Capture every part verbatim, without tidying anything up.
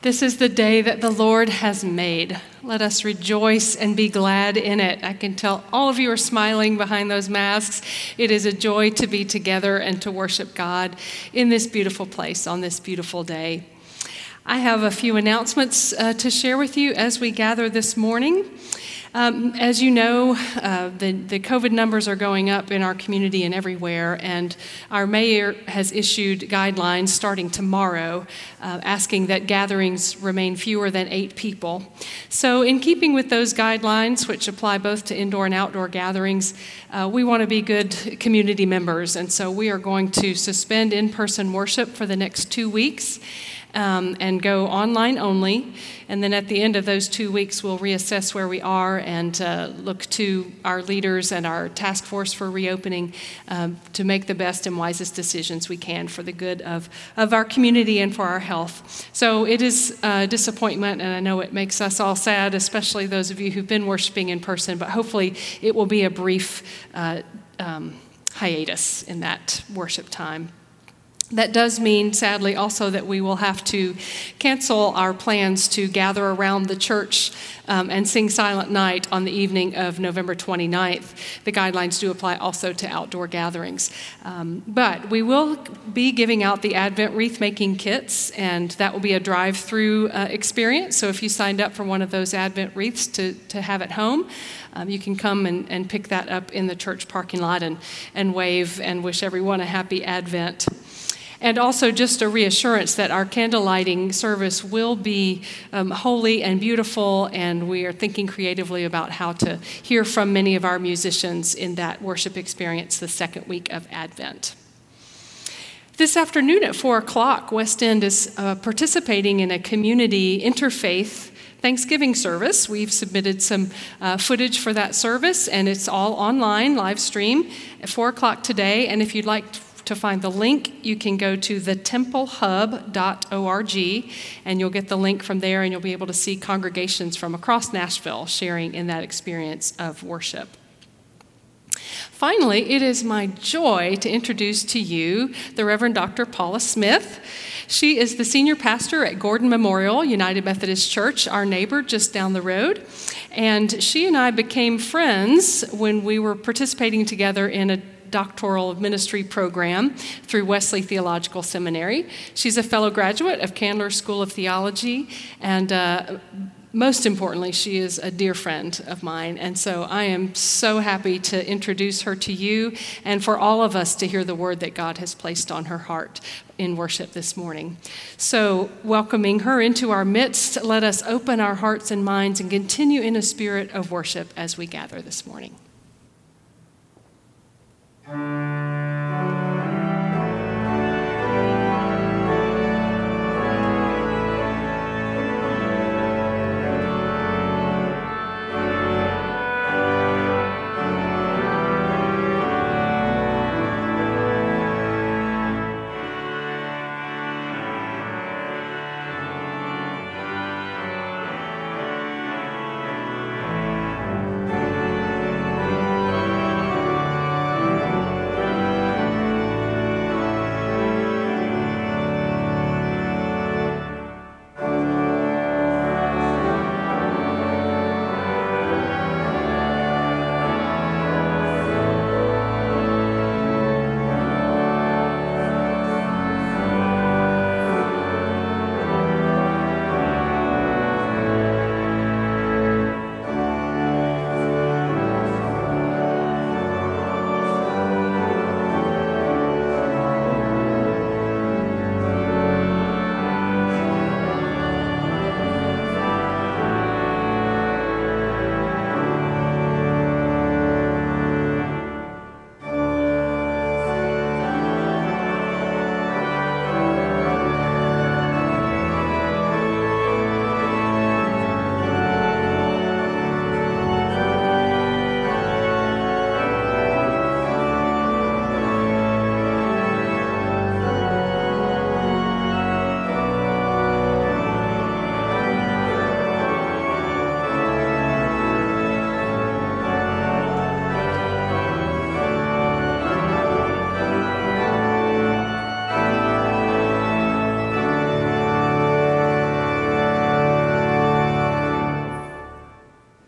This is the day that the Lord has made. Let us rejoice and be glad in it. I can tell all of you are smiling behind those masks. It is a joy to be together and to worship God in this beautiful place on this beautiful day. I have a few announcements uh, to share with you as we gather this morning. Um, as you know, uh, the, the COVID numbers are going up in our community and everywhere, and our mayor has issued guidelines starting tomorrow uh, asking that gatherings remain fewer than eight people. So in keeping with those guidelines, which apply both to indoor and outdoor gatherings, uh, we want to be good community members, and so we are going to suspend in-person worship for the next two weeks. Um, and go online only. And then at the end of those two weeks, we'll reassess where we are and uh, look to our leaders and our task force for reopening um, to make the best and wisest decisions we can for the good of, of our community and for our health. So it is a disappointment, and I know it makes us all sad, especially those of you who've been worshiping in person, but hopefully it will be a brief uh, um, hiatus in that worship time. That does mean, sadly, also that we will have to cancel our plans to gather around the church um, and sing Silent Night on the evening of November twenty-ninth. The guidelines do apply also to outdoor gatherings. Um, but we will be giving out the Advent wreath-making kits, and that will be a drive-through uh, experience. So if you signed up for one of those Advent wreaths to, to have at home, um, you can come and, and pick that up in the church parking lot and, and wave and wish everyone a happy Advent. And also just a reassurance that our candle lighting service will be um, holy and beautiful, and we are thinking creatively about how to hear from many of our musicians in that worship experience the second week of Advent. This afternoon at four o'clock, West End is uh, participating in a community interfaith Thanksgiving service. We've submitted some uh, footage for that service, and it's all online, live stream, at four o'clock today. And if you'd like to To find the link, you can go to the temple hub dot org, and you'll get the link from there, and you'll be able to see congregations from across Nashville sharing in that experience of worship. Finally, it is my joy to introduce to you the Reverend Doctor Paula Smith. She is the senior pastor at Gordon Memorial United Methodist Church, our neighbor just down the road. And she and I became friends when we were participating together in a doctoral ministry program through Wesley Theological Seminary. She's a fellow graduate of Candler School of Theology, and uh, most importantly, she is a dear friend of mine. And so I am so happy to introduce her to you and for all of us to hear the word that God has placed on her heart in worship this morning. So welcoming her into our midst, let us open our hearts and minds and continue in a spirit of worship as we gather this morning.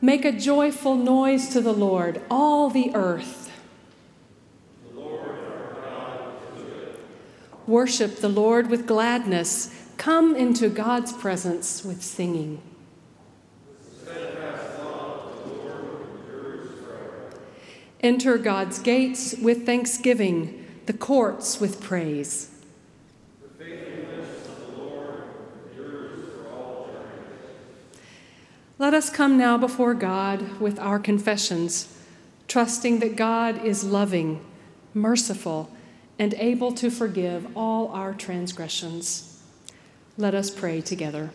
Make a joyful noise to the Lord, all the earth. The Lord our God is good. Worship the Lord with gladness. Come into God's presence with singing. Steadfast love of the Lord endures forever. Enter God's gates with thanksgiving, the courts with praise. The faithfulness of the Lord endures for all generations. Let us come now before God with our confessions, trusting that God is loving, merciful, and able to forgive all our transgressions. Let us pray together.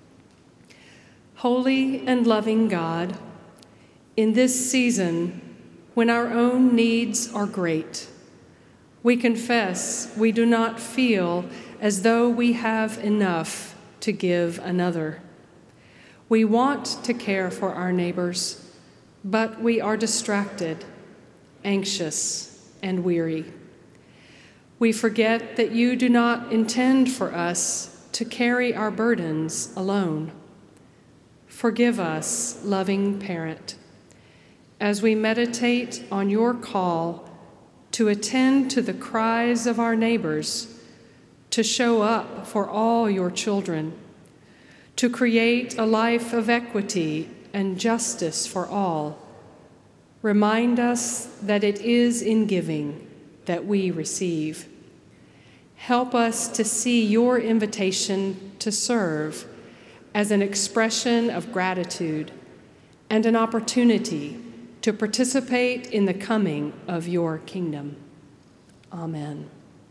Holy and loving God, in this season when our own needs are great, we confess we do not feel as though we have enough to give another. We want to care for our neighbors, but we are distracted, anxious, and weary. We forget that you do not intend for us to carry our burdens alone. Forgive us, loving parent, as we meditate on your call to attend to the cries of our neighbors, to show up for all your children, to create a life of equity and justice for all. Remind us that it is in giving that we receive. Help us to see your invitation to serve as an expression of gratitude and an opportunity to participate in the coming of your kingdom. Amen.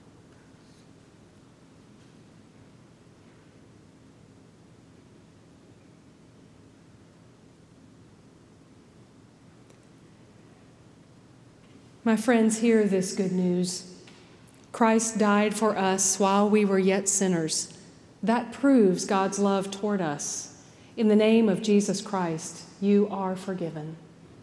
My friends, hear this good news. Christ died for us while we were yet sinners. That proves God's love toward us. In the name of Jesus Christ, you are forgiven.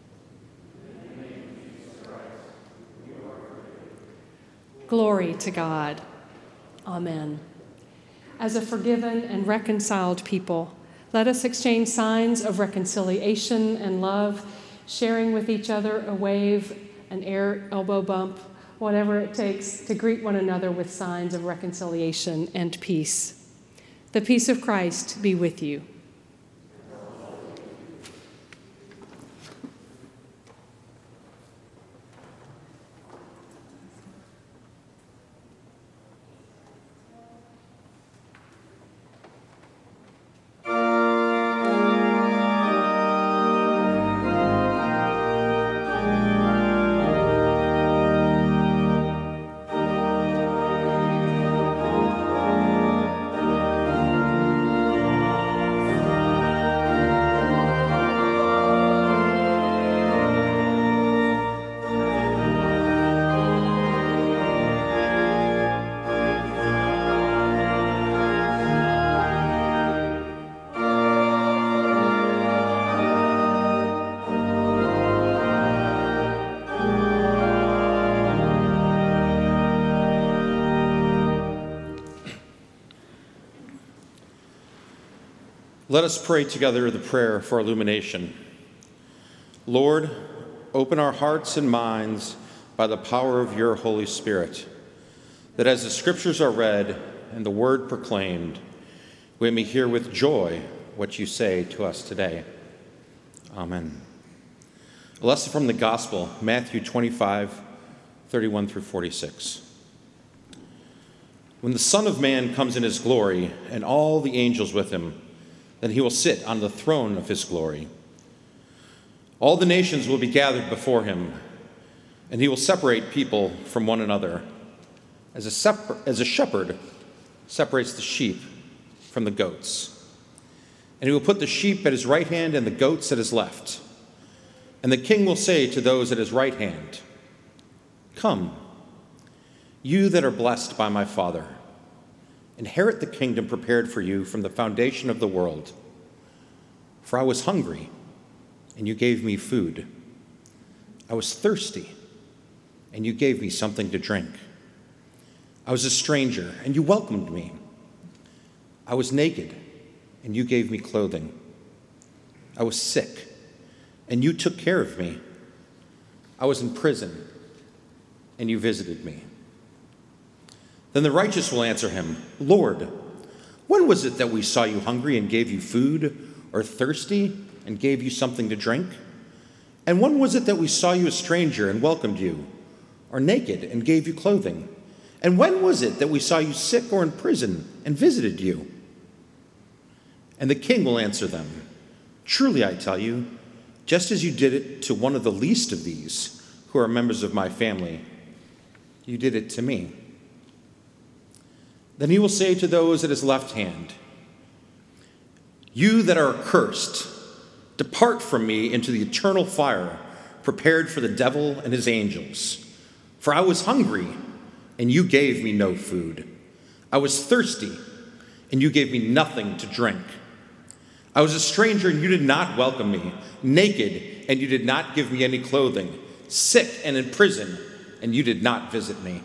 Glory to God. Amen. As a forgiven and reconciled people, let us exchange signs of reconciliation and love, sharing with each other a wave, an air elbow bump, whatever it takes to greet one another with signs of reconciliation and peace. The peace of Christ be with you. Let us pray together the prayer for illumination. Lord, open our hearts and minds by the power of your Holy Spirit, that as the scriptures are read and the word proclaimed, we may hear with joy what you say to us today. Amen. A lesson from the Gospel, Matthew twenty-five, thirty-one through forty-six. When the Son of Man comes in his glory and all the angels with him, then he will sit on the throne of his glory. All the nations will be gathered before him, and he will separate people from one another, as a, separ- as a shepherd separates the sheep from the goats. And he will put the sheep at his right hand and the goats at his left. And the king will say to those at his right hand, "Come, you that are blessed by my Father, inherit the kingdom prepared for you from the foundation of the world. For I was hungry, and you gave me food. I was thirsty, and you gave me something to drink. I was a stranger, and you welcomed me. I was naked, and you gave me clothing. I was sick, and you took care of me. I was in prison, and you visited me." Then the righteous will answer him, "Lord, when was it that we saw you hungry and gave you food, or thirsty and gave you something to drink? And when was it that we saw you a stranger and welcomed you, or naked and gave you clothing? And when was it that we saw you sick or in prison and visited you?" And the king will answer them, "Truly I tell you, just as you did it to one of the least of these who are members of my family, you did it to me." Then he will say to those at his left hand, "You that are accursed, depart from me into the eternal fire prepared for the devil and his angels. For I was hungry, and you gave me no food. I was thirsty, and you gave me nothing to drink. I was a stranger, and you did not welcome me, naked, and you did not give me any clothing, sick and in prison, and you did not visit me."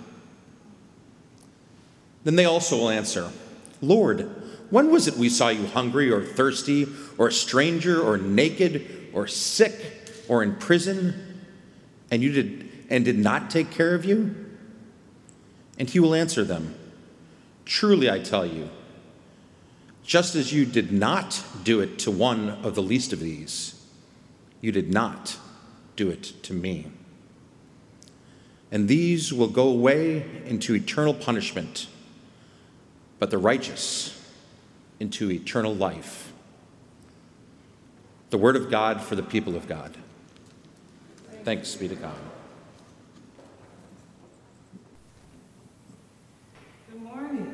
Then they also will answer, "Lord, when was it we saw you hungry or thirsty or a stranger or naked or sick or in prison and you did and did not take care of you?" And he will answer them, "Truly I tell you, just as you did not do it to one of the least of these, you did not do it to me." And these will go away into eternal punishment, but the righteous into eternal life. The word of God for the people of God. Thanks be to God. Good morning.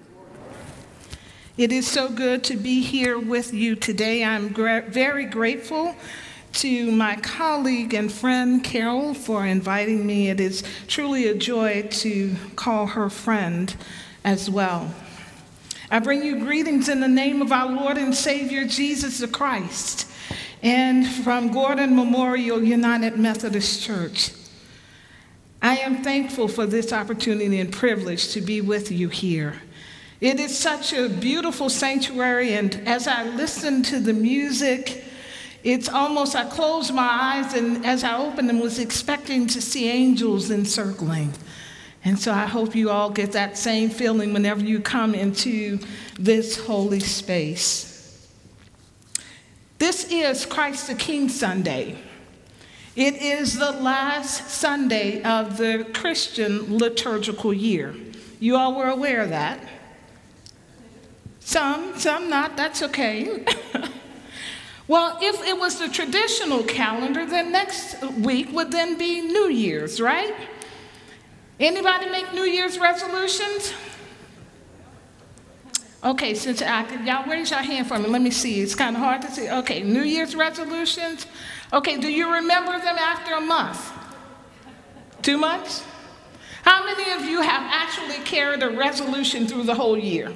It is so good to be here with you today. I'm gra- very grateful to my colleague and friend Carol for inviting me. It is truly a joy to call her friend as well. I bring you greetings in the name of our Lord and Savior, Jesus the Christ, and from Gordon Memorial United Methodist Church. I am thankful for this opportunity and privilege to be with you here. It is such a beautiful sanctuary, and as I listen to the music, it's almost, I closed my eyes, and as I opened them, was expecting to see angels encircling. And so I hope you all get that same feeling whenever you come into this holy space. This is Christ the King Sunday. It is the last Sunday of the Christian liturgical year. You all were aware of that? Some, some not, that's okay. Well, if it was the traditional calendar, then next week would then be New Year's, right? Anybody make New Year's resolutions? Okay, since I could, y'all raise your hand for me. Let me see. It's kind of hard to see. Okay, New Year's resolutions. Okay, do you remember them after a month? Two months? How many of you have actually carried a resolution through the whole year?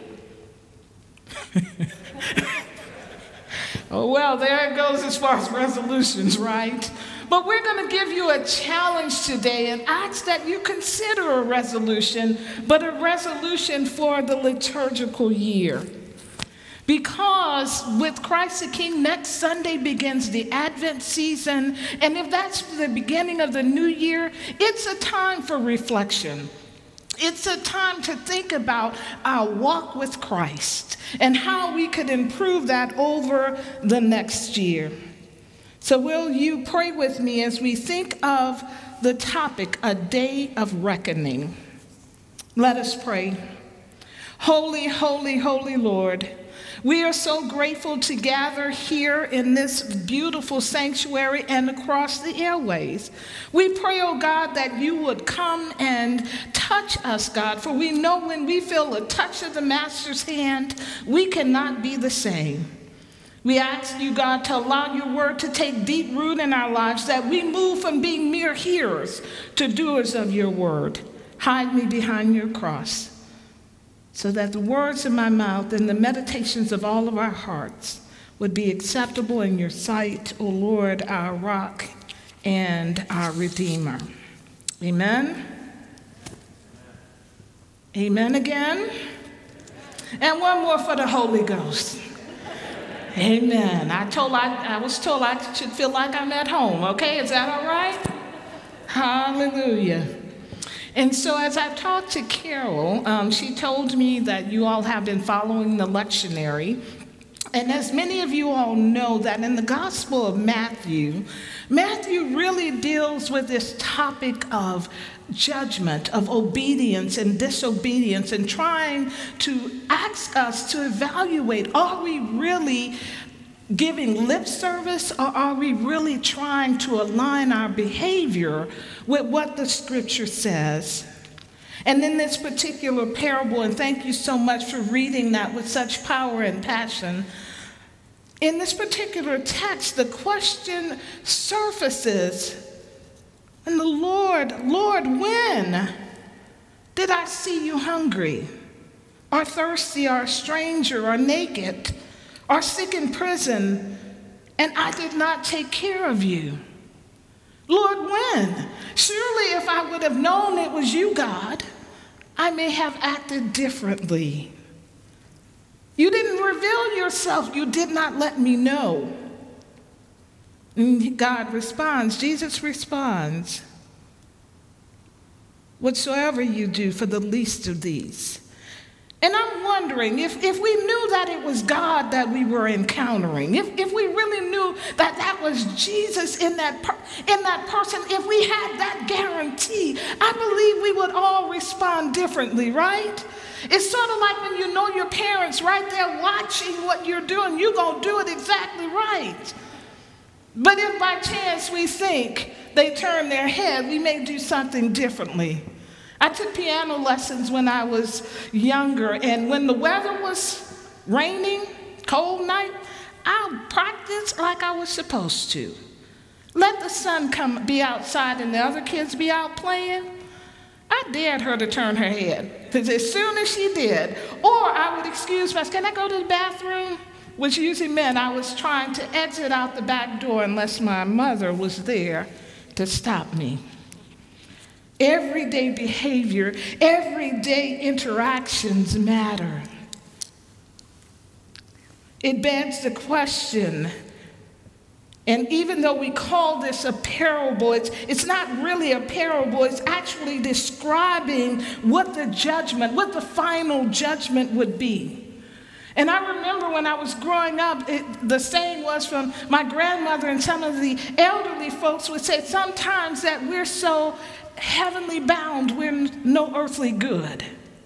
Oh, well, there it goes as far as resolutions, right? But we're going to give you a challenge today and ask that you consider a resolution, but a resolution for the liturgical year. Because with Christ the King, next Sunday begins the Advent season, and if that's the beginning of the new year, it's a time for reflection. It's a time to think about our walk with Christ and how we could improve that over the next year. So will you pray with me as we think of the topic, a day of reckoning? Let us pray. Holy, holy, holy Lord, we are so grateful to gather here in this beautiful sanctuary and across the airways. We pray, oh God, that you would come and touch us, God, for we know when we feel a touch of the Master's hand, we cannot be the same. We ask you, God, to allow your word to take deep root in our lives, that we move from being mere hearers to doers of your word. Hide me behind your cross, so that the words of my mouth and the meditations of all of our hearts would be acceptable in your sight, O Lord, our rock and our Redeemer. Amen. Amen again. And one more for the Holy Ghost. Amen. I told I, I was told I should feel like I'm at home. Okay, is that all right? Hallelujah. And so as I talked to Carol, um, she told me that you all have been following the lectionary. And as many of you all know, that in the Gospel of Matthew, Matthew really deals with this topic of judgment, of obedience and disobedience, and trying to ask us to evaluate, are we really giving lip service, or are we really trying to align our behavior with what the scripture says? And in this particular parable, and thank you so much for reading that with such power and passion, in this particular text, the question surfaces, and the Lord, Lord, when did I see you hungry, or thirsty, or a stranger, or naked, or sick in prison, and I did not take care of you? Lord, when? Surely if I would have known it was you, God, I may have acted differently. You didn't reveal yourself. You did not let me know. And God responds, Jesus responds, whatsoever you do for the least of these. And I'm wondering if, if we knew that it was God that we were encountering, if, if we really knew that that was Jesus in that, per, in that person, if we had that guarantee, I believe we would all respond differently, right? It's sort of like when you know your parents right there watching what you're doing, you're going to do it exactly right. But if by chance we think they turn their head, we may do something differently. I took piano lessons when I was younger, and when the weather was raining, cold night, I practiced like I was supposed to. Let the sun come be outside and the other kids be out playing. I dared her to turn her head, because as soon as she did, or I would excuse myself, can I go to the bathroom? Which usually meant I was trying to exit out the back door unless my mother was there to stop me. Everyday behavior, everyday interactions matter. It begs the question, and even though we call this a parable, it's, it's not really a parable, it's actually describing what the judgment, what the final judgment would be. And I remember when I was growing up, it, the saying was from my grandmother, and some of the elderly folks would say sometimes that we're so heavenly bound, we're no earthly good.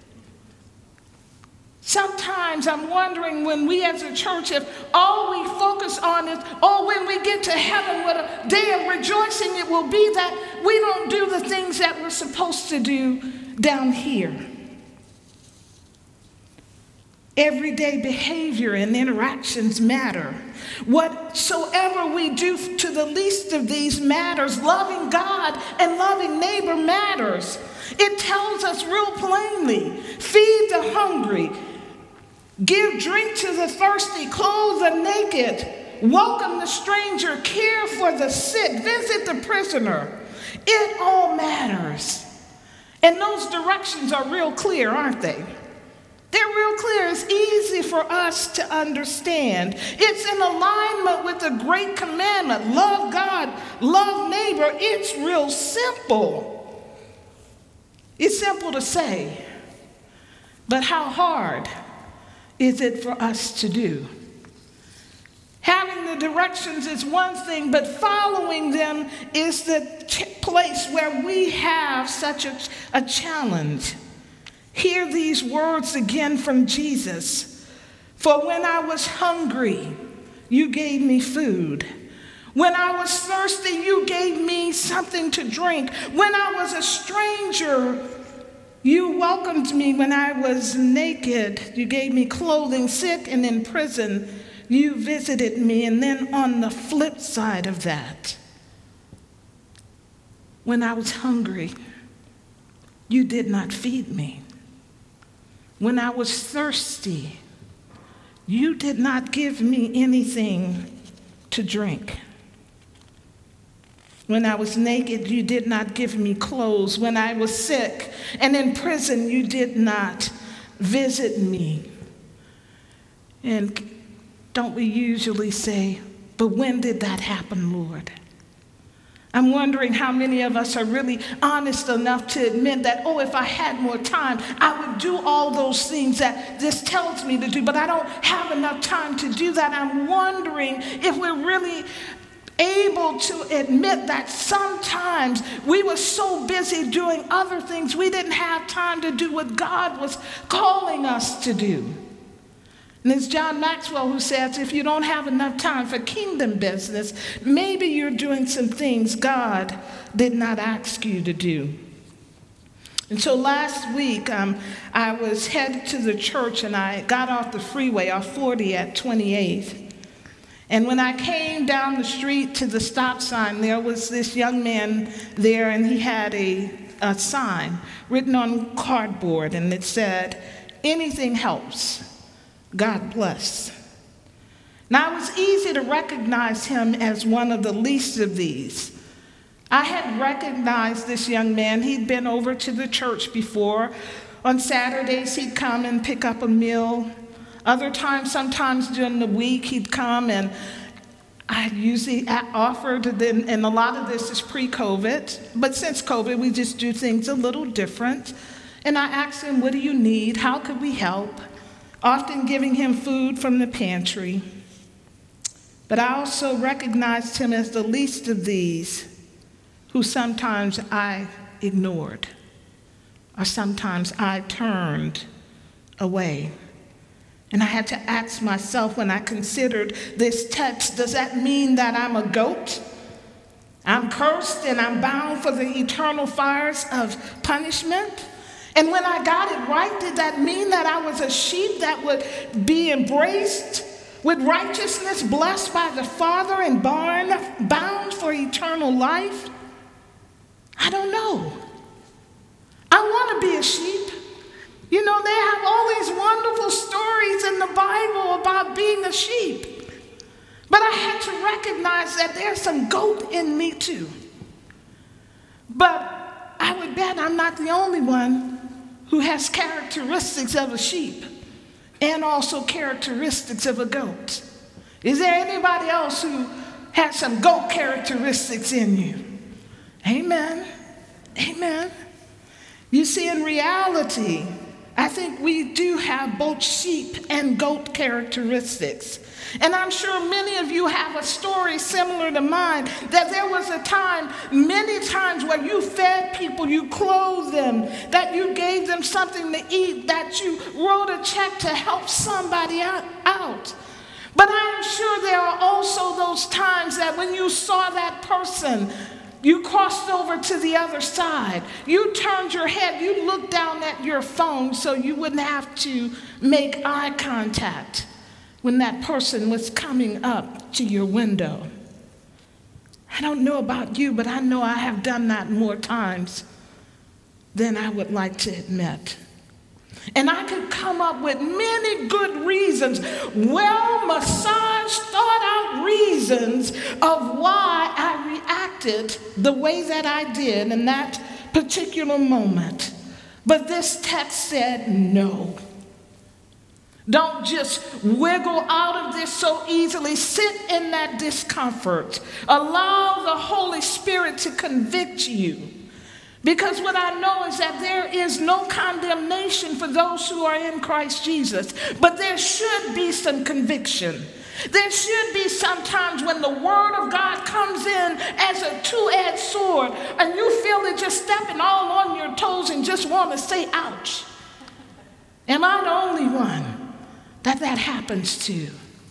Sometimes I'm wondering when we as a church, if all we focus on is, oh, when we get to heaven, what a day of rejoicing it will be, that we don't do the things that we're supposed to do down here. Everyday behavior and interactions matter. Whatsoever we do to the least of these matters. Loving God and loving neighbor matters. It tells us real plainly, feed the hungry, give drink to the thirsty, clothe the naked, welcome the stranger, care for the sick, visit the prisoner. It all matters. And those directions are real clear, aren't they? They're real clear. It's easy for us to understand. It's in alignment with the great commandment, love God, love neighbor. It's real simple. It's simple to say, but how hard is it for us to do? Having the directions is one thing, but following them is the ch- place where we have such a, a challenge. Hear these words again from Jesus. For when I was hungry, you gave me food. When I was thirsty, you gave me something to drink. When I was a stranger, you welcomed me. When I was naked, you gave me clothing. Sick and in prison, you visited me. And then on the flip side of that, when I was hungry, you did not feed me. When I was thirsty, you did not give me anything to drink. When I was naked, you did not give me clothes. When I was sick and in prison, you did not visit me. And don't we usually say, but when did that happen, Lord? I'm wondering how many of us are really honest enough to admit that, oh, if I had more time, I would do all those things that this tells me to do, but I don't have enough time to do that. I'm wondering if we're really able to admit that sometimes we were so busy doing other things, we didn't have time to do what God was calling us to do. And it's John Maxwell who says, if you don't have enough time for kingdom business, maybe you're doing some things God did not ask you to do. And so last week, um, I was headed to the church, and I got off the freeway, off forty at twenty-eighth. And when I came down the street to the stop sign, there was this young man there, and he had a, a sign written on cardboard, and it said, anything helps. God bless. Now, it was easy to recognize him as one of the least of these. I had recognized this young man. He'd been over to the church before. On Saturdays, he'd come and pick up a meal. Other times, sometimes during the week, he'd come, and I usually offered, and a lot of this is pre-COVID, but since COVID, we just do things a little different. And I asked him, what do you need? How could we help? Often giving him food from the pantry. But I also recognized him as the least of these, who sometimes I ignored, or sometimes I turned away. And I had to ask myself when I considered this text, does that mean that I'm a goat? I'm cursed and I'm bound for the eternal fires of punishment? And when I got it right, did that mean that I was a sheep that would be embraced with righteousness, blessed by the Father, and bound for eternal life? I don't know. I want to be a sheep. You know, they have all these wonderful stories in the Bible about being a sheep. But I had to recognize that there's some goat in me too. But I would bet I'm not the only one who has characteristics of a sheep and also characteristics of a goat. Is there anybody else who has some goat characteristics in you? Amen. Amen. You see, in reality, I think we do have both sheep and goat characteristics. And I'm sure many of you have a story similar to mine, that there was a time, many times, where you fed people, you clothed them, that you gave them something to eat, that you wrote a check to help somebody out. But I am sure there are also those times that when you saw that person, you crossed over to the other side. You turned your head, you looked down at your phone so you wouldn't have to make eye contact when that person was coming up to your window. I don't know about you, but I know I have done that more times than I would like to admit. And I could come up with many good reasons, well massaged, thought out reasons of why I reacted the way that I did in that particular moment. But this text said no. Don't just wiggle out of this so easily. Sit in that discomfort. Allow the Holy Spirit to convict you. Because what I know is that there is no condemnation for those who are in Christ Jesus. But there should be some conviction. There should be sometimes when the Word of God comes in as a two-edged sword and you feel it just stepping all on your toes and just want to say, ouch. Am I the only one that that happens to?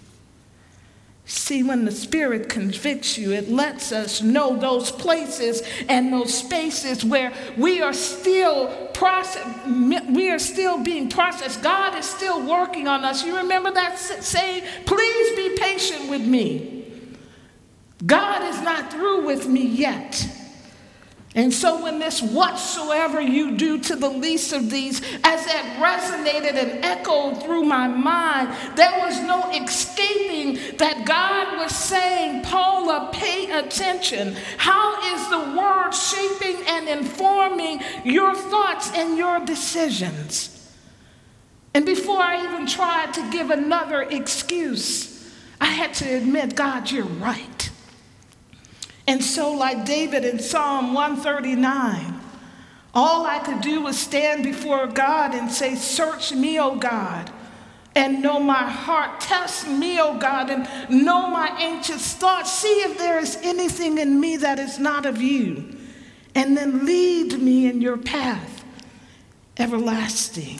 See, when the Spirit convicts you, it lets us know those places and those spaces where we are still process, we are still being processed. God is still working on us. You remember that saying, please be patient with me. God is not through with me yet. And so when this whatsoever you do to the least of these, as that resonated and echoed through my mind, there was no escaping that God was saying, Paula, pay attention. How is the word shaping and informing your thoughts and your decisions? And before I even tried to give another excuse, I had to admit, God, you're right. And so, like David in Psalm one thirty-nine, all I could do was stand before God and say, search me, O God, and know my heart. Test me, O God, and know my anxious thoughts. See if there is anything in me that is not of you. And then lead me in your path everlasting.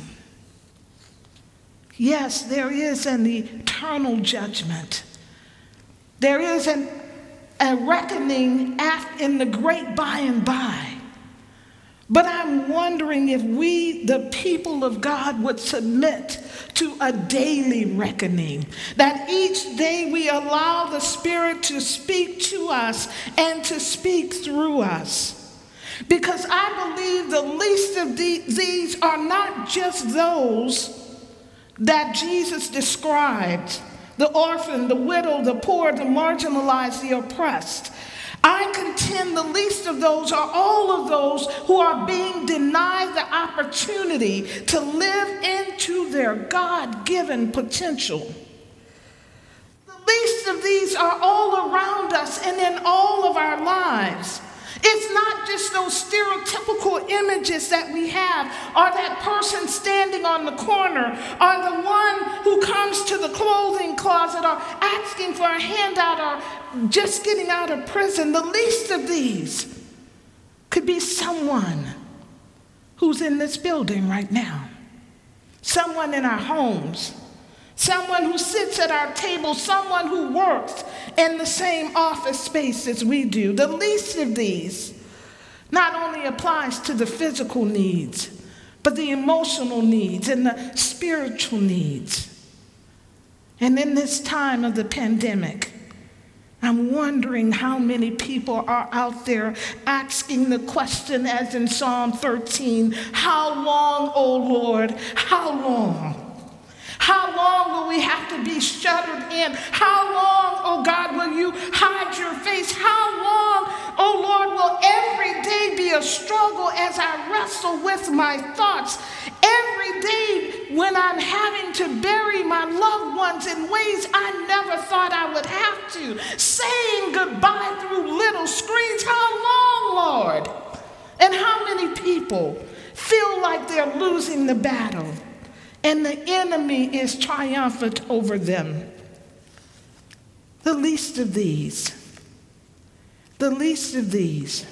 Yes, there is an eternal judgment. There is an, a reckoning at, in the great by and by. But I'm wondering if we, the people of God, would submit to a daily reckoning, that each day we allow the Spirit to speak to us and to speak through us. Because I believe the least of the, these are not just those that Jesus described: the orphan, the widow, the poor, the marginalized, the oppressed. I contend the least of those are all of those who are being denied the opportunity to live into their God-given potential. The least of these are all around us and in all of our lives. It's not just those stereotypical images that we have, or that person standing on the corner, or the one who comes to the clothing closet, or asking for a handout, or just getting out of prison. The least of these could be someone who's in this building right now, someone in our homes, someone who sits at our table, someone who works in the same office space as we do. The least of these not only applies to the physical needs, but the emotional needs and the spiritual needs. And in this time of the pandemic, I'm wondering how many people are out there asking the question, as in Psalm thirteen, how long, O Lord, how long? How long will we have to be shuttered in? How long, oh God, will you hide your face? How long, oh Lord, will every day be a struggle as I wrestle with my thoughts? Every day when I'm having to bury my loved ones in ways I never thought I would have to. Saying goodbye through little screens. How long, Lord? And how many people feel like they're losing the battle and the enemy is triumphant over them? The least of these, the least of these,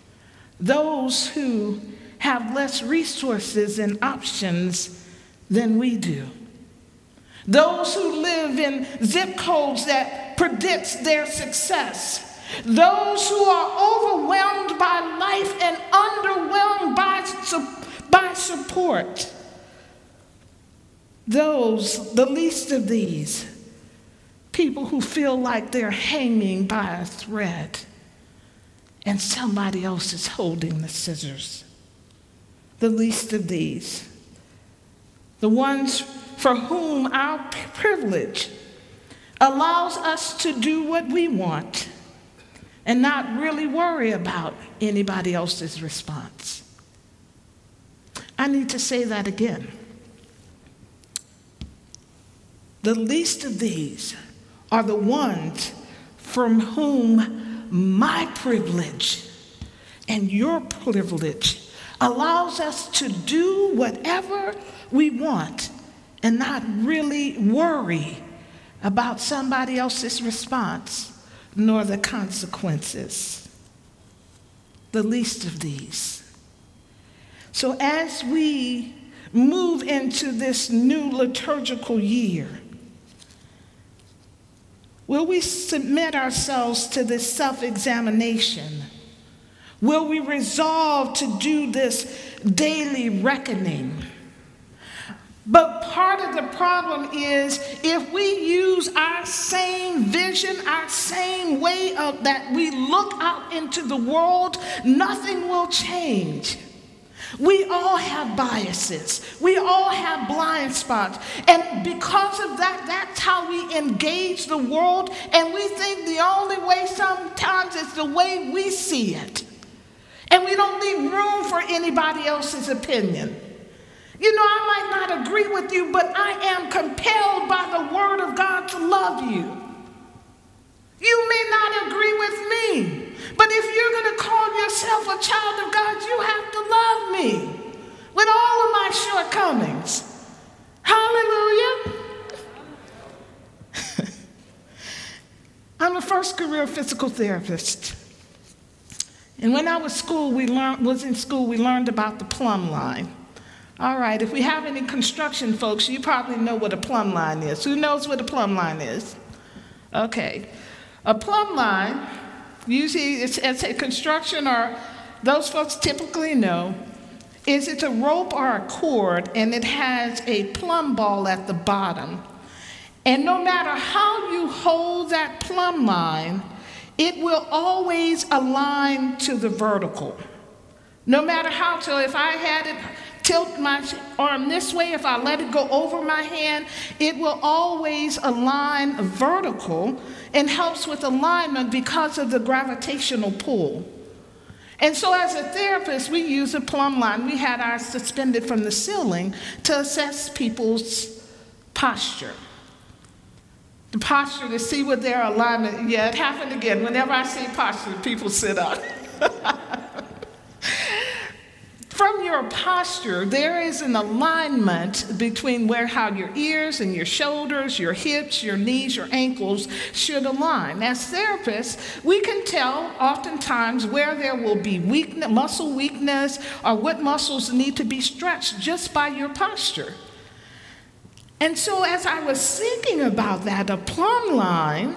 those who have less resources and options than we do. Those who live in zip codes that predicts their success. Those who are overwhelmed by life and underwhelmed by, by support. Those, the least of these, people who feel like they're hanging by a thread and somebody else is holding the scissors. The least of these, the ones for whom our privilege allows us to do what we want and not really worry about anybody else's response. I need to say that again. The least of these are the ones from whom my privilege and your privilege allows us to do whatever we want and not really worry about somebody else's response nor the consequences. The least of these. So as we move into this new liturgical year, will we submit ourselves to this self-examination? Will we resolve to do this daily reckoning? But part of the problem is if we use our same vision, our same way of that we look out into the world, nothing will change. We all have biases. We all have blind spots. And because of that, that's how we engage the world. And we think the only way sometimes is the way we see it. And we don't leave room for anybody else's opinion. You know, I might not agree with you, but I am compelled by the word of God to love you. yourself a child of God, you have to love me with all of my shortcomings. Hallelujah. I'm a first career physical therapist. And when I was school, we learned, was in school, we learned about the plumb line. All right, if we have any construction folks, you probably know what a plumb line is. Who knows what a plumb line is? Okay. A plumb line, usually it's, it's a construction, or those folks typically know, is it's a rope or a cord, and it has a plumb ball at the bottom. And no matter how you hold that plumb line, it will always align to the vertical. No matter how, so if I had it tilt my arm this way, if I let it go over my hand, it will always align vertical and helps with alignment because of the gravitational pull. And so as a therapist, we use a plumb line. We had ours suspended from the ceiling to assess people's posture. The posture to see what their alignment, yeah, it happened again. Whenever I see posture, people sit up. From your posture, there is an alignment between where how your ears and your shoulders, your hips, your knees, your ankles should align. As therapists, we can tell oftentimes where there will be weakness, muscle weakness, or what muscles need to be stretched just by your posture. And so as I was thinking about that, a plumb line,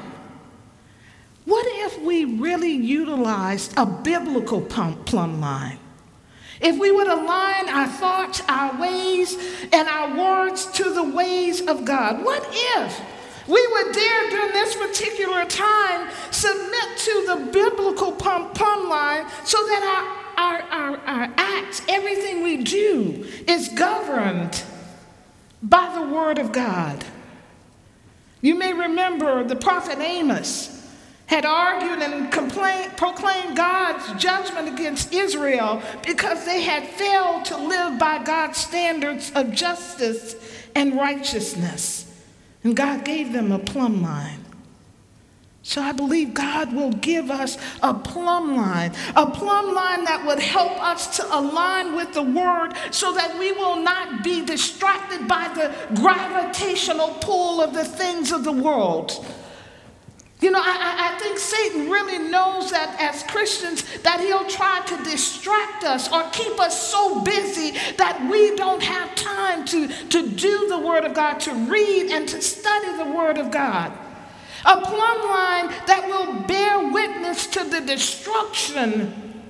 what if we really utilized a biblical plumb line? If we would align our thoughts, our ways, and our words to the ways of God, what if we would dare during this particular time submit to the biblical plumb, plumb line so that our, our, our, our acts, everything we do, is governed by the word of God? You may remember the prophet Amos had argued and complained, proclaimed God's judgment against Israel because they had failed to live by God's standards of justice and righteousness. And God gave them a plumb line. So I believe God will give us a plumb line, a plumb line that would help us to align with the word so that we will not be distracted by the gravitational pull of the things of the world. You know, I, I think Satan really knows that as Christians that he'll try to distract us or keep us so busy that we don't have time to, to do the Word of God, to read and to study the Word of God. A plumb line that will bear witness to the destruction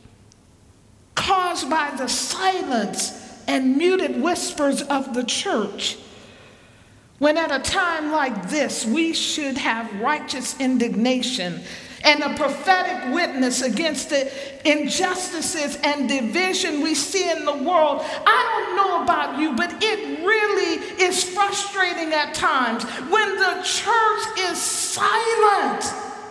caused by the silence and muted whispers of the church. When at a time like this, we should have righteous indignation and a prophetic witness against the injustices and division we see in the world. I don't know about you, but it really is frustrating at times when the church is silent.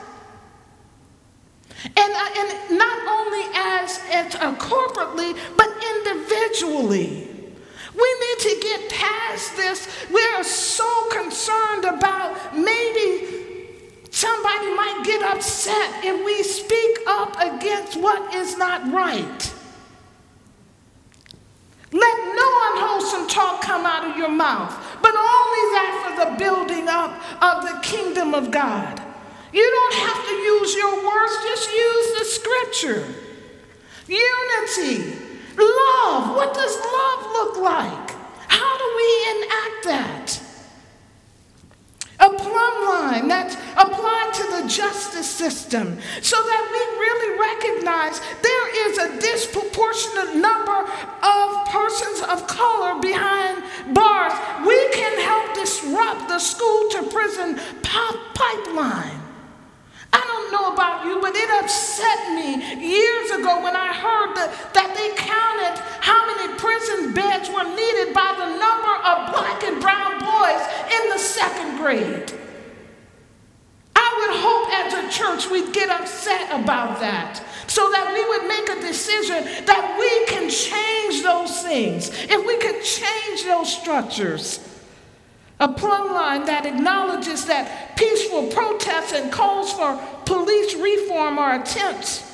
And, and not only as, as uh, corporately, but individually. We need to get past this. We are so concerned about maybe somebody might get upset if we speak up against what is not right. Let no unwholesome talk come out of your mouth, but only that for the building up of the kingdom of God. You don't have to use your words, just use the scripture. Unity. Love. What does love look like? How do we enact that? A plumb line that's applied to the justice system so that we really recognize there is a disproportionate number of persons of color behind bars. We can help disrupt the school to prison pipeline. I don't know about you, but it upset me years ago when I heard that, that they counted how many prison beds were needed by the number of black and brown boys in the second grade. I would hope as a church we'd get upset about that so that we would make a decision that we can change those things, if we could change those structures. A plumb line that acknowledges that peaceful protests and calls for police reform are attempts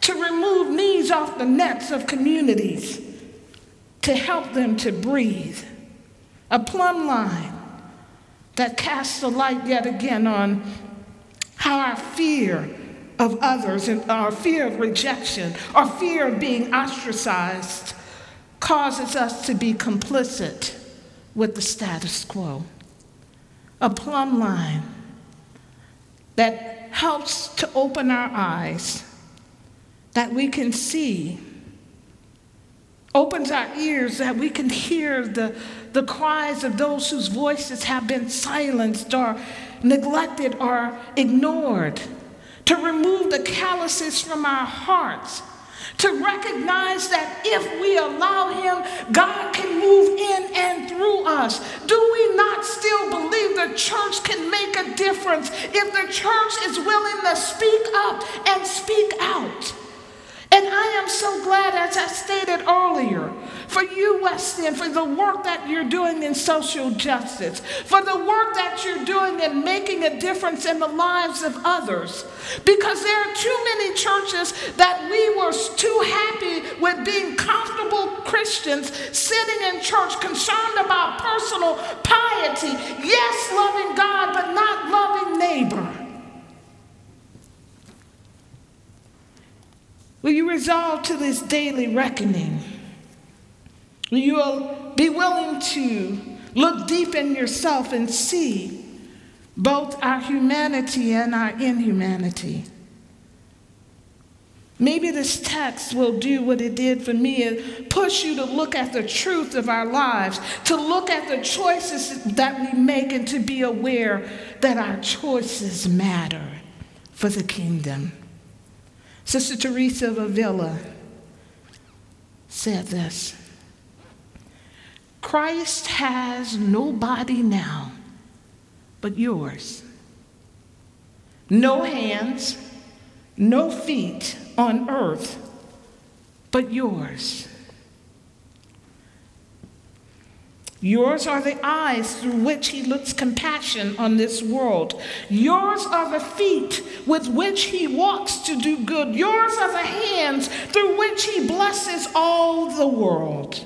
to remove knees off the necks of communities, to help them to breathe. A plumb line that casts a light yet again on how our fear of others and our fear of rejection, our fear of being ostracized, causes us to be complicit with the status quo. A plumb line that helps to open our eyes, that we can see, opens our ears, that we can hear the, the cries of those whose voices have been silenced or neglected or ignored, to remove the calluses from our hearts, to recognize that if we allow him, God can move in and through us. Do we not still believe the church can make a difference if the church is willing to speak up and speak out? And I am so glad, as I stated earlier, for you, West End, for the work that you're doing in social justice, for the work that you're doing in making a difference in the lives of others. Because there are too many churches that we were too happy with being comfortable Christians sitting in church concerned about personal piety. Yes, loving God, but not loving neighbor. Will you resolve to this daily reckoning? Will you be willing to look deep in yourself and see both our humanity and our inhumanity? Maybe this text will do what it did for me and push you to look at the truth of our lives, to look at the choices that we make, and to be aware that our choices matter for the kingdom. Sister Teresa of Avila said this: Christ has no body now but yours. No hands, no feet on earth but yours. Yours are the eyes through which he looks compassion on this world. Yours are the feet with which he walks to do good. Yours are the hands through which he blesses all the world.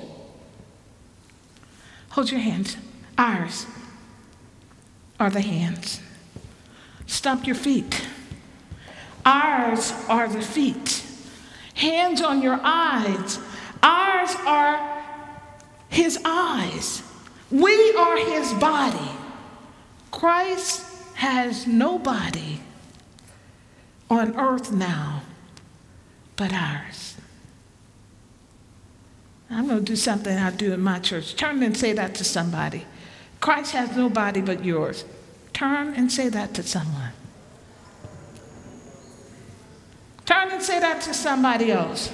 Hold your hands. Ours are the hands. Stomp your feet. Ours are the feet. Hands on your eyes. Ours are his eyes. We are his body. Christ has no body on earth now but ours. I'm going to do something I do in my church. Turn and say that to somebody. Christ has no body but yours. Turn and say that to someone. Turn and say that to somebody else.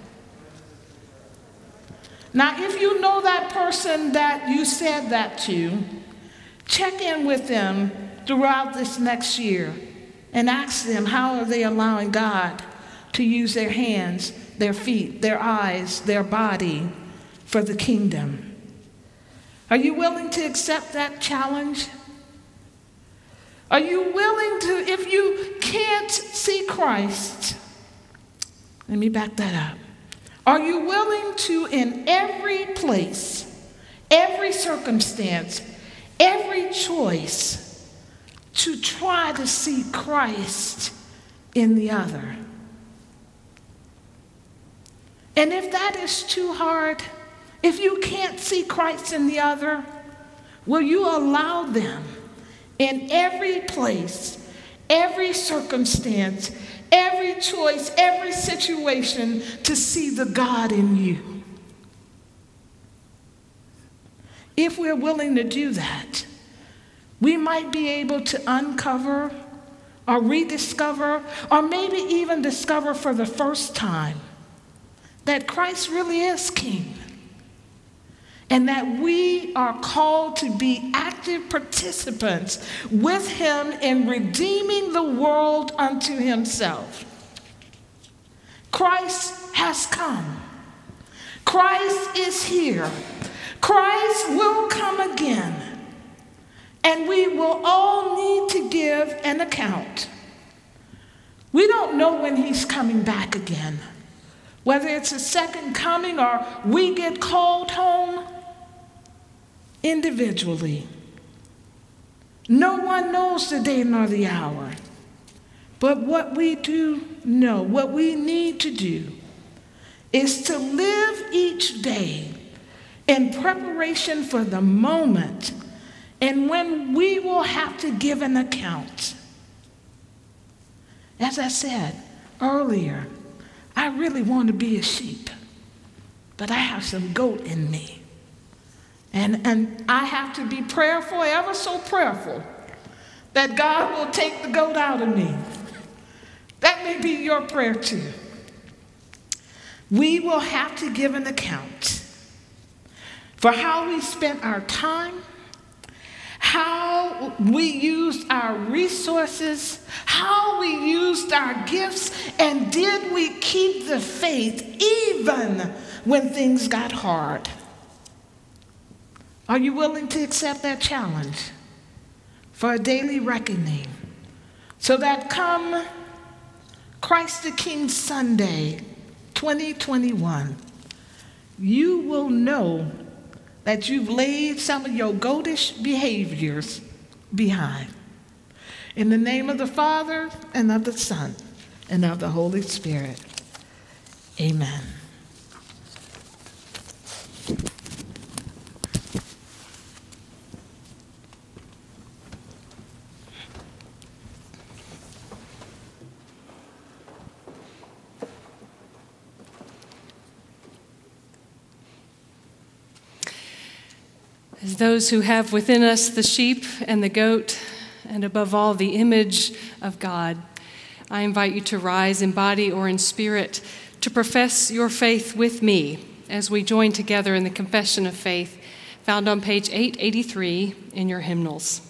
Now, if you know that person that you said that to, check in with them throughout this next year and ask them, how are they allowing God to use their hands, their feet, their eyes, their body for the kingdom? Are you willing to accept that challenge? Are you willing to, if you can't see Christ, let me back that up. Are you willing to, in every place, every circumstance, every choice, to try to see Christ in the other? And if that is too hard, if you can't see Christ in the other, will you allow them in every place, every circumstance, every choice, every situation to see the God in you? If we're willing to do that, we might be able to uncover or rediscover or maybe even discover for the first time that Christ really is King, and that we are called to be active participants with him in redeeming the world unto himself. Christ has come. Christ is here. Christ will come again. And we will all need to give an account. We don't know when he's coming back again. Whether it's a second coming or we get called home individually. No one knows the day nor the hour. But what we do know, what we need to do, is to live each day in preparation for the moment and when we will have to give an account. As I said earlier, I really want to be a sheep, but I have some goat in me. And, and I have to be prayerful, ever so prayerful, that God will take the goat out of me. That may be your prayer too. We will have to give an account for how we spent our time, how we used our resources, how we used our gifts, and did we keep the faith even when things got hard? Are you willing to accept that challenge for a daily reckoning so that come Christ the King Sunday twenty twenty-one, you will know that you've laid some of your goatish behaviors behind. In the name of the Father, and of the Son, and of the Holy Spirit. Amen. As those who have within us the sheep and the goat, and above all, the image of God, I invite you to rise in body or in spirit to profess your faith with me as we join together in the confession of faith found on page eight eighty-three in your hymnals.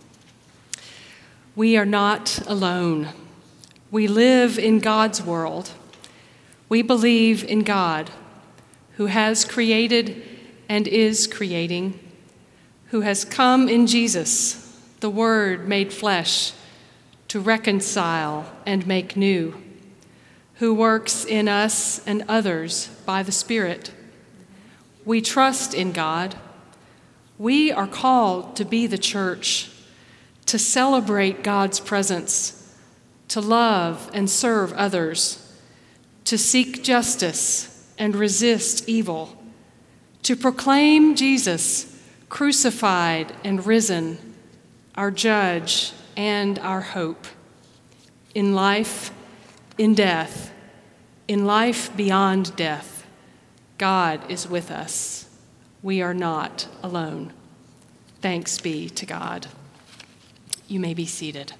We are not alone. We live in God's world. We believe in God, who has created and is creating, who has come in Jesus, the Word made flesh, to reconcile and make new, who works in us and others by the Spirit. We trust in God. We are called to be the church, to celebrate God's presence, to love and serve others, to seek justice and resist evil, to proclaim Jesus crucified and risen, our judge and our hope, in life, in death, in life beyond death. God is with us. We are not alone. Thanks be to God. You may be seated.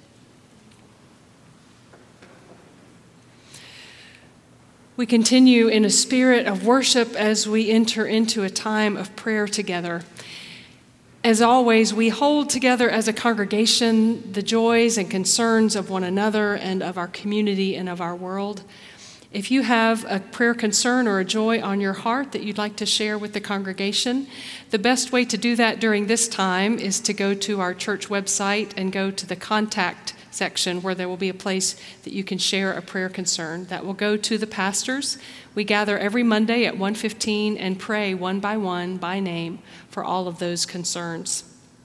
We continue in a spirit of worship as we enter into a time of prayer together. As always, we hold together as a congregation the joys and concerns of one another and of our community and of our world. If you have a prayer concern or a joy on your heart that you'd like to share with the congregation, the best way to do that during this time is to go to our church website and go to the contact section where there will be a place that you can share a prayer concern. That will go to the pastors. We gather every Monday at one fifteen and pray one by one by name for all of those concerns.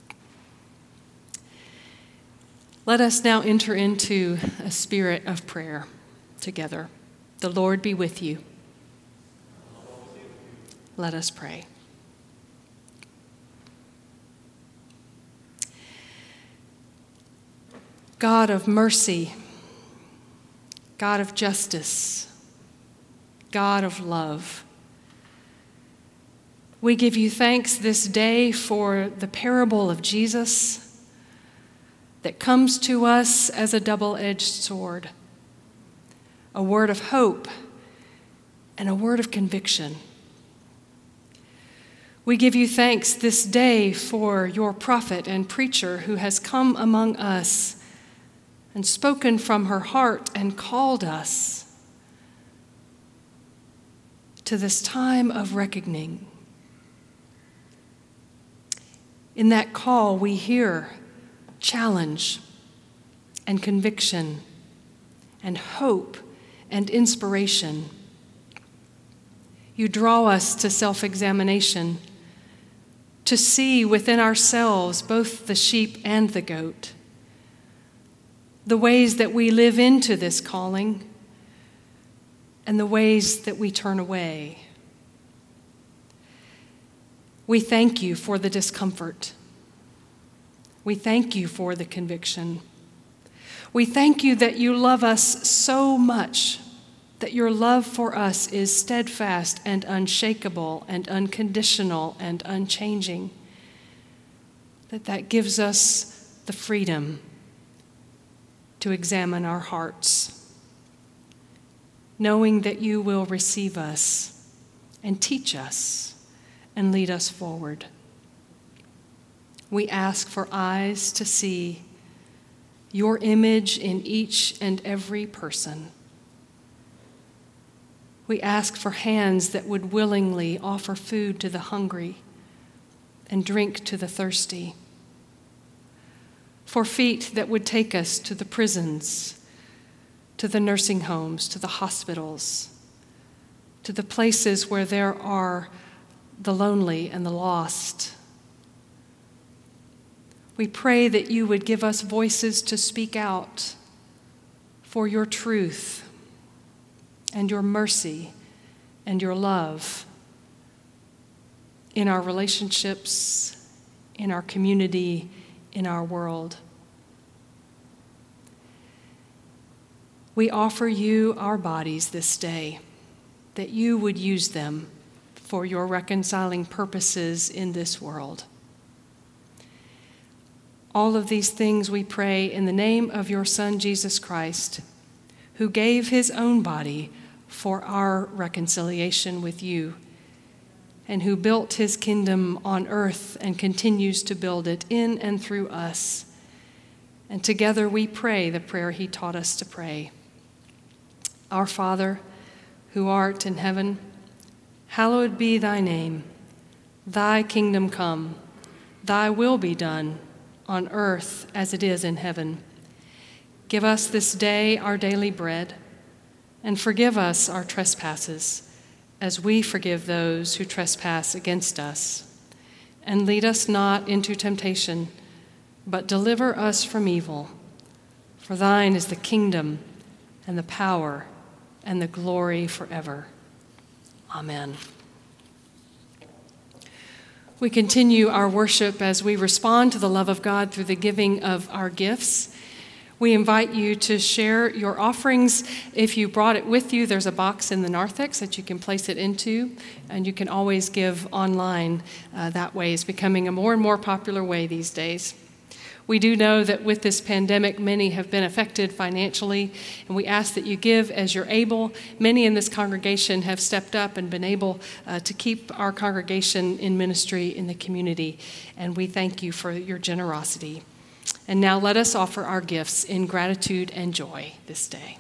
Let us now enter into a spirit of prayer together. The Lord be with you. Let us pray. God of mercy, God of justice, God of love, we give you thanks this day for the parable of Jesus that comes to us as a double-edged sword, a word of hope and a word of conviction. We give you thanks this day for your prophet and preacher who has come among us and spoken from her heart and called us to this time of reckoning. In that call, we hear challenge and conviction and hope and inspiration. You draw us to self-examination, to see within ourselves both the sheep and the goat, the ways that we live into this calling and the ways that we turn away. We thank you for the discomfort. We thank you for the conviction. We thank you that you love us so much, that your love for us is steadfast and unshakable and unconditional and unchanging, that that gives us the freedom to examine our hearts, knowing that you will receive us and teach us and lead us forward. We ask for eyes to see your image in each and every person. We ask for hands that would willingly offer food to the hungry and drink to the thirsty, for feet that would take us to the prisons, to the nursing homes, to the hospitals, to the places where there are the lonely and the lost. We pray that you would give us voices to speak out for your truth and your mercy and your love in our relationships, in our community, in our world. We offer you our bodies this day, that you would use them for your reconciling purposes in this world. All of these things we pray in the name of your Son, Jesus Christ, who gave his own body for our reconciliation with you, and who built his kingdom on earth and continues to build it in and through us. And together we pray the prayer he taught us to pray. Our Father, who art in heaven, hallowed be thy name. Thy kingdom come, thy will be done, on earth as it is in heaven. Give us this day our daily bread, and forgive us our trespasses, as we forgive those who trespass against us. And lead us not into temptation, but deliver us from evil. For thine is the kingdom, and the power, and the glory forever. Amen. We continue our worship as we respond to the love of God through the giving of our gifts. We invite you to share your offerings. If you brought it with you, there's a box in the narthex that you can place it into, and you can always give online. Uh, that way is becoming a more and more popular way these days. We do know that with this pandemic, many have been affected financially, and we ask that you give as you're able. Many in this congregation have stepped up and been able uh, to keep our congregation in ministry in the community, and we thank you for your generosity. And now let us offer our gifts in gratitude and joy this day.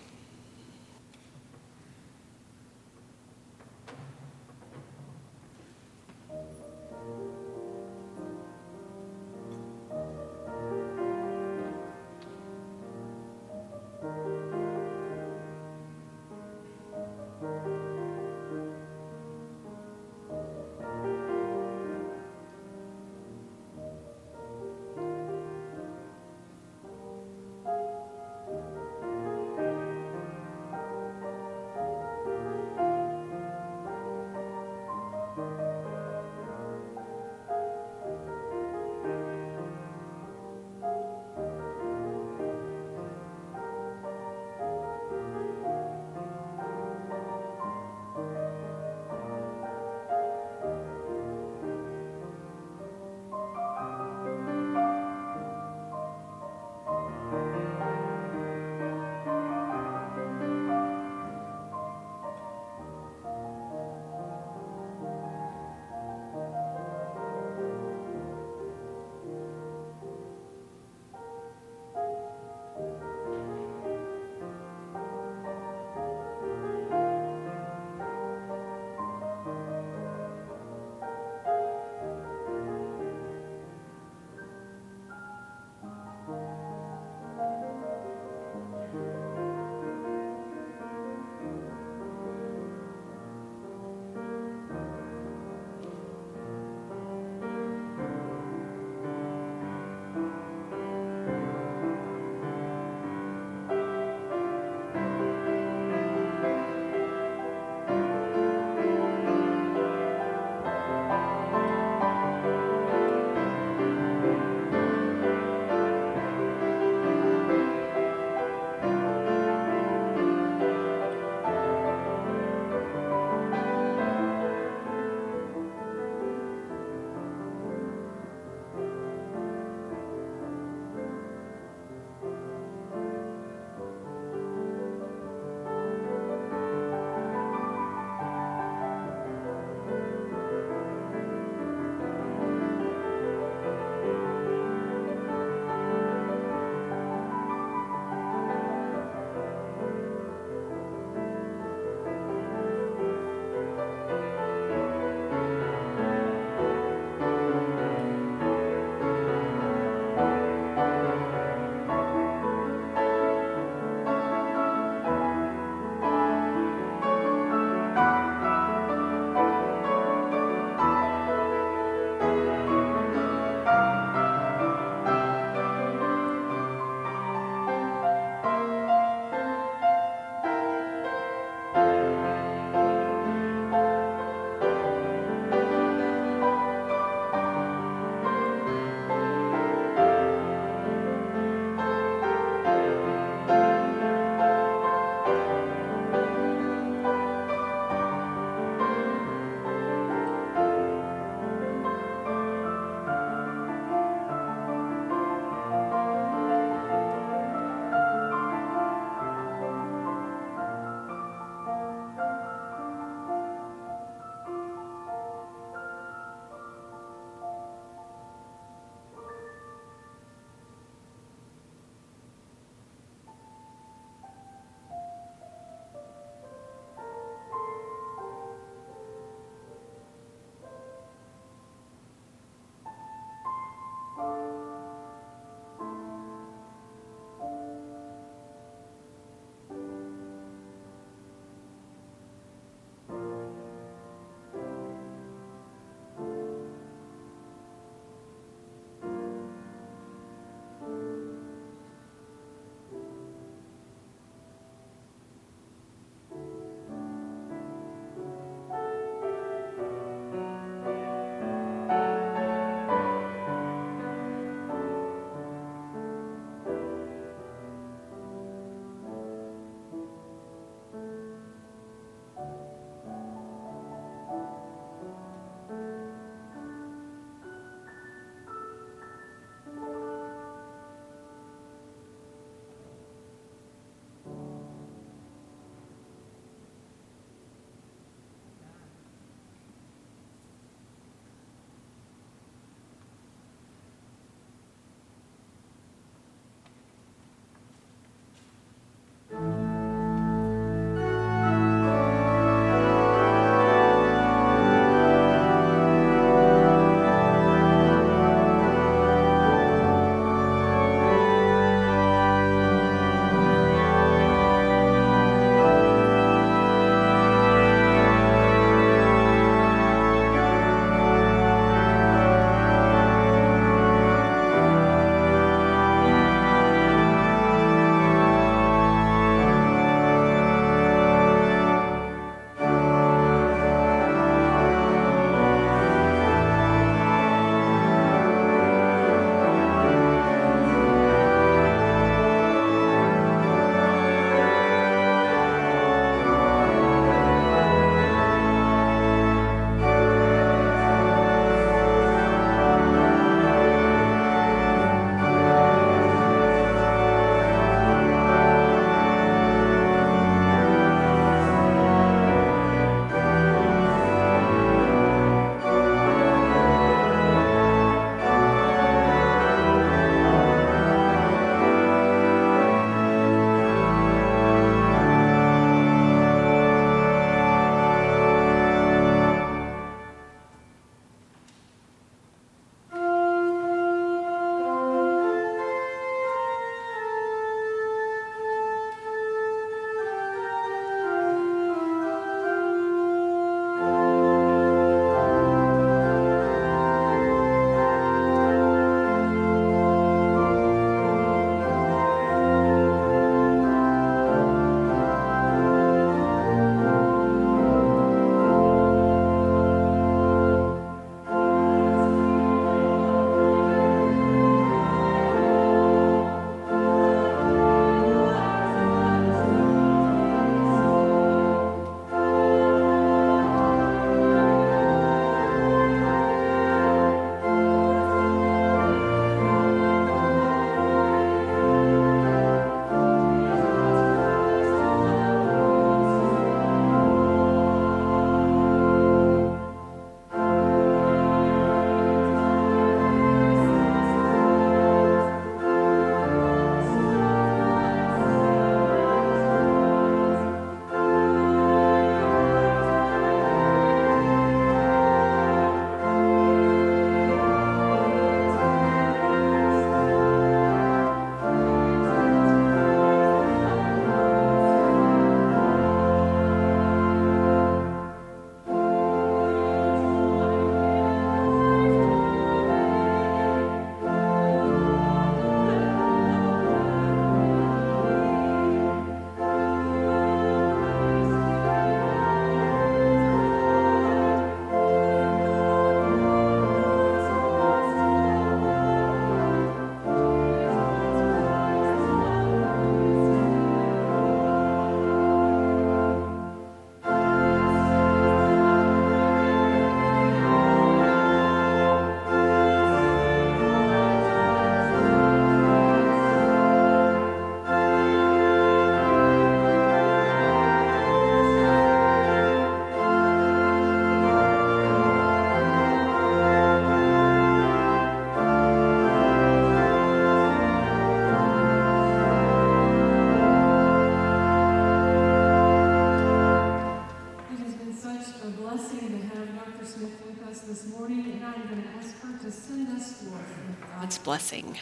blessing.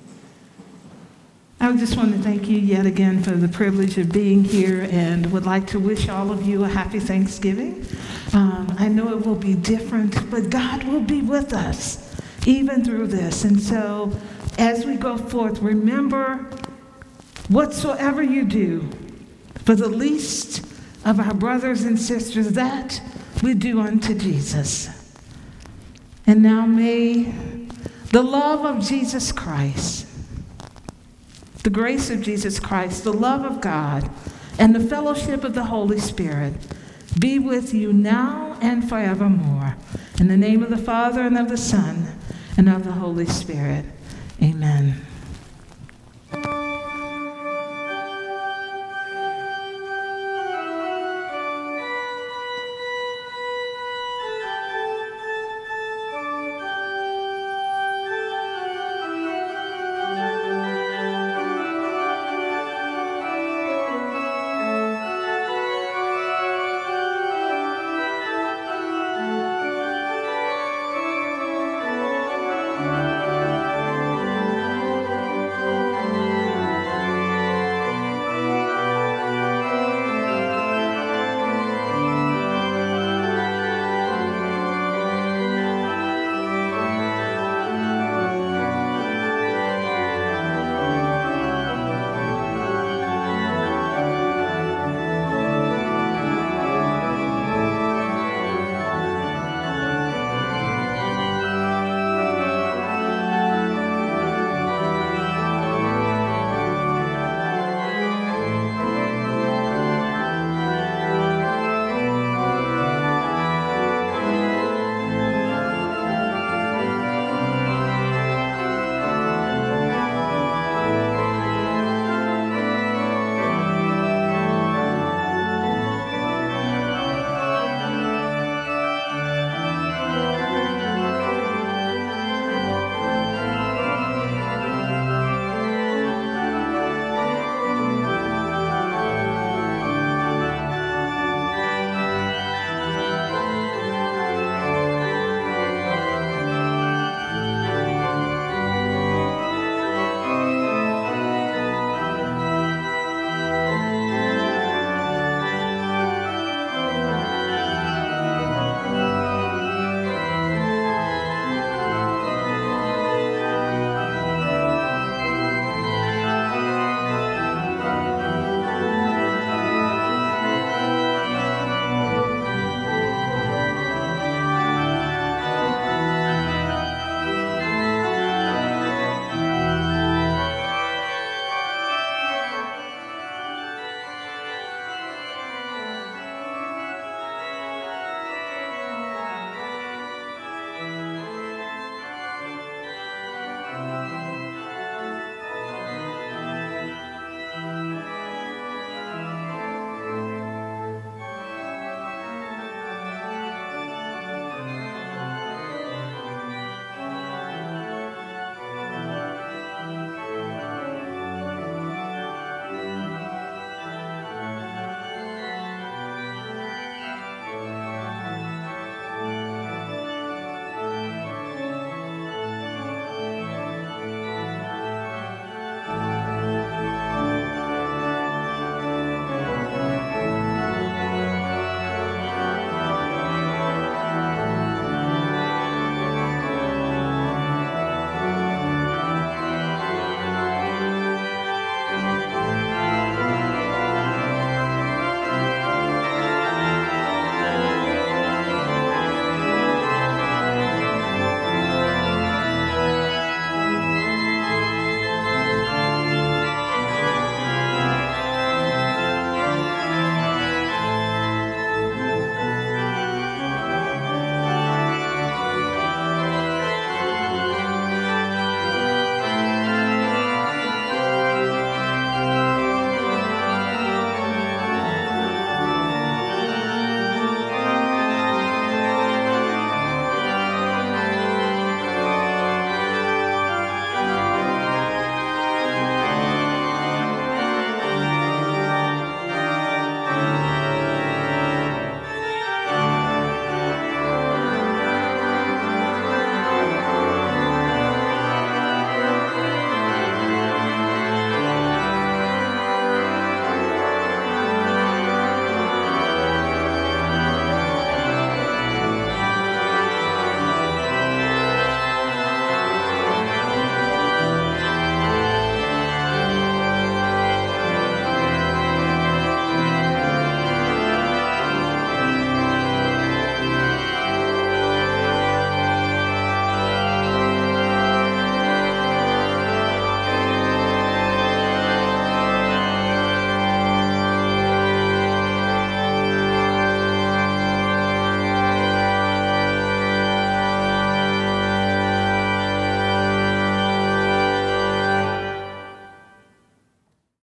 I just want to thank you yet again for the privilege of being here and would like to wish all of you a happy Thanksgiving. Um, I know it will be different, but God will be with us even through this. And so as we go forth, remember whatsoever you do for the least of our brothers and sisters, that we do unto Jesus. And now may the love of Jesus Christ, the grace of Jesus Christ, the love of God, and the fellowship of the Holy Spirit be with you now and forevermore. In the name of the Father, and of the Son, and of the Holy Spirit. Amen.